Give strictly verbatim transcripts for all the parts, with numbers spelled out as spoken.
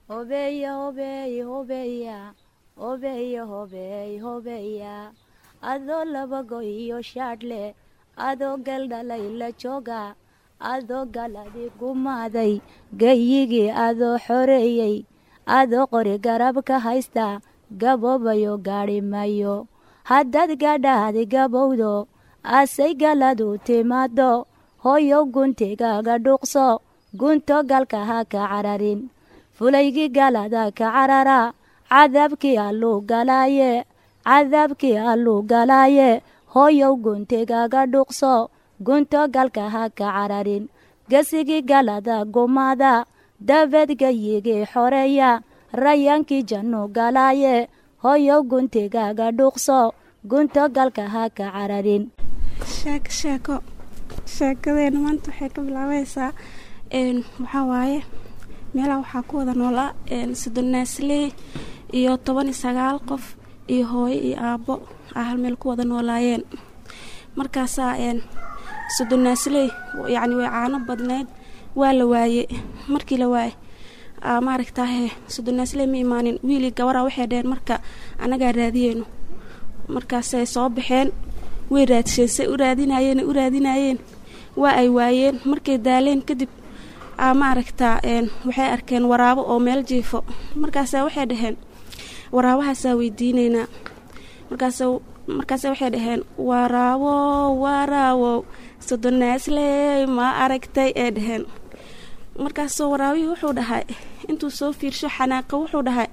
hobeya hobeey hobeya hobeya hobeey hobeya adoo laba go iyo shaadhle adoo galdhalay la jooga adoo galadi gumaaday gayigii adoo xoreeyey adoo qori garab ka haysta gaboobayo gaadhi mayo haddaad gadhaadi gabowdo asay galadu timaado hooyow guntigaaga dhuuqso gunto galka ha ka cararin fulaygii galada ka carara cadaabkii alluu galaaye cadaabkii alluu galaaye hooyow guntigaaga dhuuqso gunto galka ha ka cararin gesigii galada gumaada dabeed gayigii xoreeya rayaankii jannu galaaye hooyow guntigaaga dhuuqso gunto galka ha ka cararin sheeko sheeko sheekadeena maanta waxay ka bilaabaysaa waxaa waaye meelaha waxaa ku wada noolaa soddonaasley iyo toban iyo sagaal qof iyo hooyo iyo aabbo ah hal meel ku wada noolaayeen markaasaa soddonaasley yacni way caano badneyd waa la waaye markii la waaye maaragtaahe soddonaasley ma imaanin wiilii gabaraa waxay dheheen marka annagaa raadiyeyno markaasay soo baxeen way raadisheen say u raadinayeen u raadinayeen waa ay waayeen markay daaleen kadib maaragtaa waxay arkeen waraabo oo meel jiifo markaasa waxay dhaheen waraabahaasaa weydiineynaa markaas markaase waxay dhaheen waraabo waraawow soddonaasley ma aragtay ee dhaheen markaasoo waraabihii wuxuu dhahay intuu soo fiirsho xanaaqa wuxuu dhahay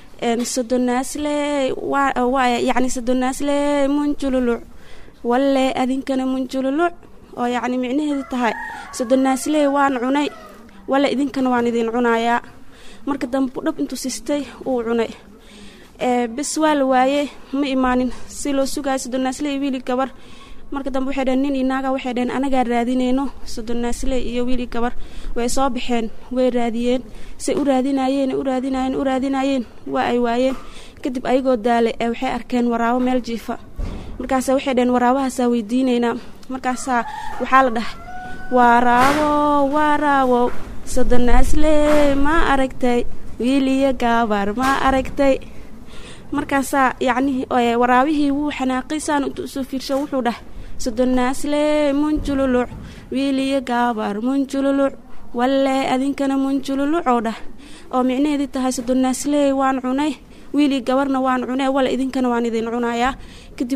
soddonaasley yacni soddonaasley munjululuc walle adinkana munjululuc oo yacni micnaheedu tahay soddonaasley waan cunay walle idinkana waan idin cunayaa marka dambu dhab intuu sistay uu cunay bes waa la waayey ma imaanin si loo sugaayo soddonaasley wiili gabar marka dambe waxay dhaheen nin inaaga waxay dhaheen anagaa raadineyno soddonaasley iyo wiili gabar way soo baxeen way raadiyeen say u raadinayeen u raadinayeen u raadinayeen waa ay waayeen kadib ayagoo daalay ee waxay arkeen waraabo meel jiifa markaasa waxay dhaheen waraabahaasaa weydiineynaa markaasaa waxaa la dhahay waraabo waraabo soddonaasley ma aragtay wiil iyo gabar ma aragtay markaasaa yacnii waraabihii wuu xanaaqay saan intuu usoo fiirsho wuxuu dhahay soddonaasley munjululuc wiil iyo gabar munjululuc walle adinkana munjululuc oo dhah oo micnaheedii tahay soddonaasley waan cunay wiilii gabarna waan cunay walle idinkana waan idin cunayaa kadib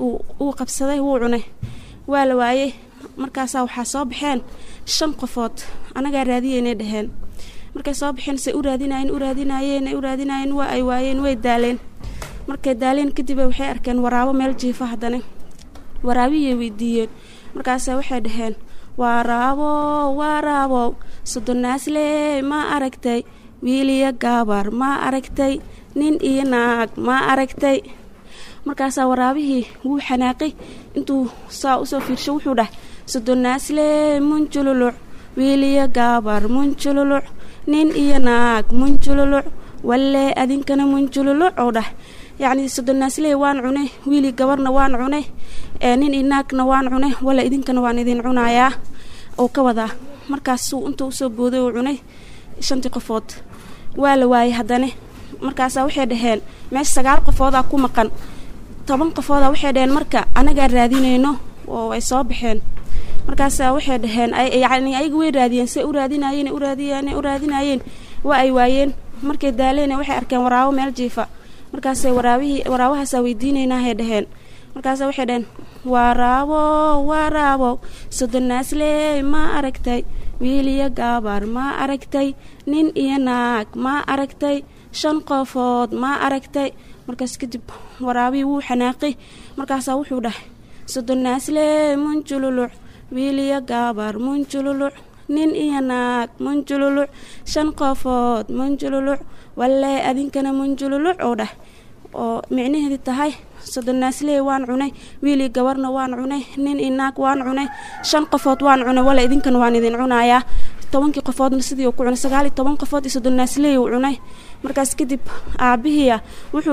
uu qabsaday wuu cunay waa la waayey markaasaa waxaa soo baxeen shan qofood anagaa raadiyeynay dhaheen markay soo baxeen say u raadinayeen u raadinayeen u raadinayeen waa ay waayeen way daaleen markay daaleen kadib waxay arkeen waraabo meel jiifa haddana waraabihii weydiiyeen markaasa waxay dhaheen waraabo waraabo soddonaasley ma aragtay wiil iyo gabar ma aragtay nin iyo naag ma aragtay markaasaa waraabihii wuu xanaaqay intuu saa usoo fiirsho wuxuu dhahay soddonaasley munjululuc wiil iyo gabar munjululuc nin iyo naag munjululuc walle adinkana munjululuc oo dhah yacni soddonaasley waan cunay wiilii gabarna waan cunay nin iyo naagna waan cunay walle idinkana waan idin cunayaa oo ka wadaa markaasuu intuu usoo booday uu cunay shantii qofood waa la waayey haddana markaasaa waxay dhaheen meesha sagaal qofoodaa ku maqan toban qofoodaa waxay dhaheen marka anagaa raadineyno oo ay soo baxeen markaasaa waxay dhaheen yacni ayaga way raadiyeen say u raadinayeen u raadiyeen u raadinayeen waa ay waayeen markay daaleen waxay arkeen waraabo meel jiifa markaasay waraabihii waraabahaasaa weydiineynahay dhaheen markaasa waxay dhaheen waraabo waraabo soddonaasley ma aragtay wiil iyo gabar ma aragtay nin iyo naag ma aragtay shan qofood ma aragtay markaas kadib waraabihii wuu xanaaqay markaasaa wuxuu dhahay soddonaasley munjululuc wiil iyo gabar munjululuc nin iyo naag munjululuc shan qofood munjululuc walle adinkana munjululuc oo dhah oo micnaheedii tahay soddonaasley waan cunay wiilii gabarna waan cunay nin iyo naag waan cunay shan qofood waan cunay walle idinkana waan idin cunayaa tobankii qofoodna sidii uu ku cunay sagaal iyo toban qofood iyo soddonaasley uu cunay markaas kadib aabihiia wuxuu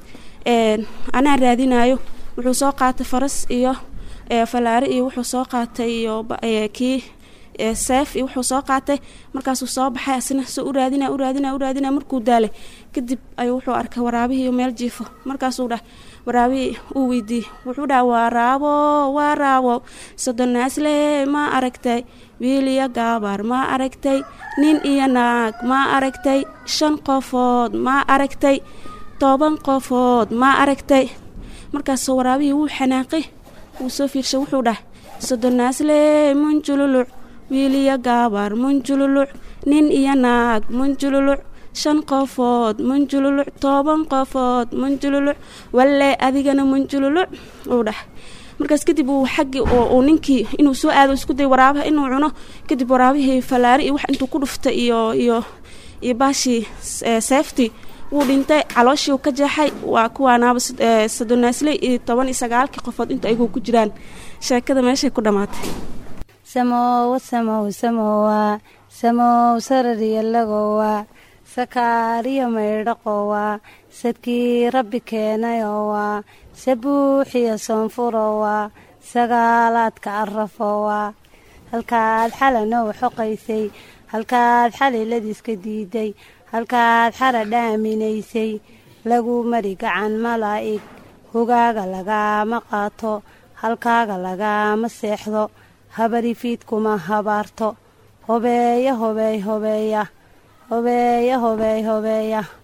dhahay anaa raadinayo wuxuu soo qaatay faras iyo falaari iyo wuxuu soo qaatay iyo kii seef iyo wuxuu soo qaatay markaasuu soo baxay asina soo u raadina u raadina u raadina markuu daalay kadib ayuu wuxuu arkay waraabihii meel jiifo markaasuu dhahay waraabihii uu weydiiyey wuxuu dhahay waraabo waraabo sodonaasle ma aragtay wiil iyo gabar ma aragtay nin iyo naag ma aragtay shan qofood ma aragtay toban qofood ma aragtay markaasuu waraabihii wuu xanaaqay wuu soo fiirshay wuxuu dhahay sodonaasle munjululuc wiil iyo gabar munjululuc nin iyo naag munjululuc shan qofood munjululuc toban qofood munjululuc walle adigana munjululuc uu dhahay markaas kadib uu xaqi oo ninkii inuu soo aado isku day waraabaha inuu cuno kadib waraabihii falaari iyo wax intuu ku dhuftay iyo iyo iyo baashi safety wuu dhintay calooshii uu ka jeexay waa kuwaanaaba sodonaasle iyo toban iyo sagaal qofood inta ay ku jiraan sheekada meeshay ku dhamaatay samow samow samowa samow sarariya lagowa sakaariyo maydhaqowa sadkii rabbi keenayowa sabuuxiyo soonfurowa sagaalaadka arafowa halkaad xalanow xoqaysay halkaad xaliladiiska diiday halkaad xara dhaaminaysay lagu mari gacan malaa'ig hogaaga lagaama qaato halkaaga lagaama seexdo habari fiidkuma habaarto hobeeya hobeey hobeeya hobeeya hobeey hobeeya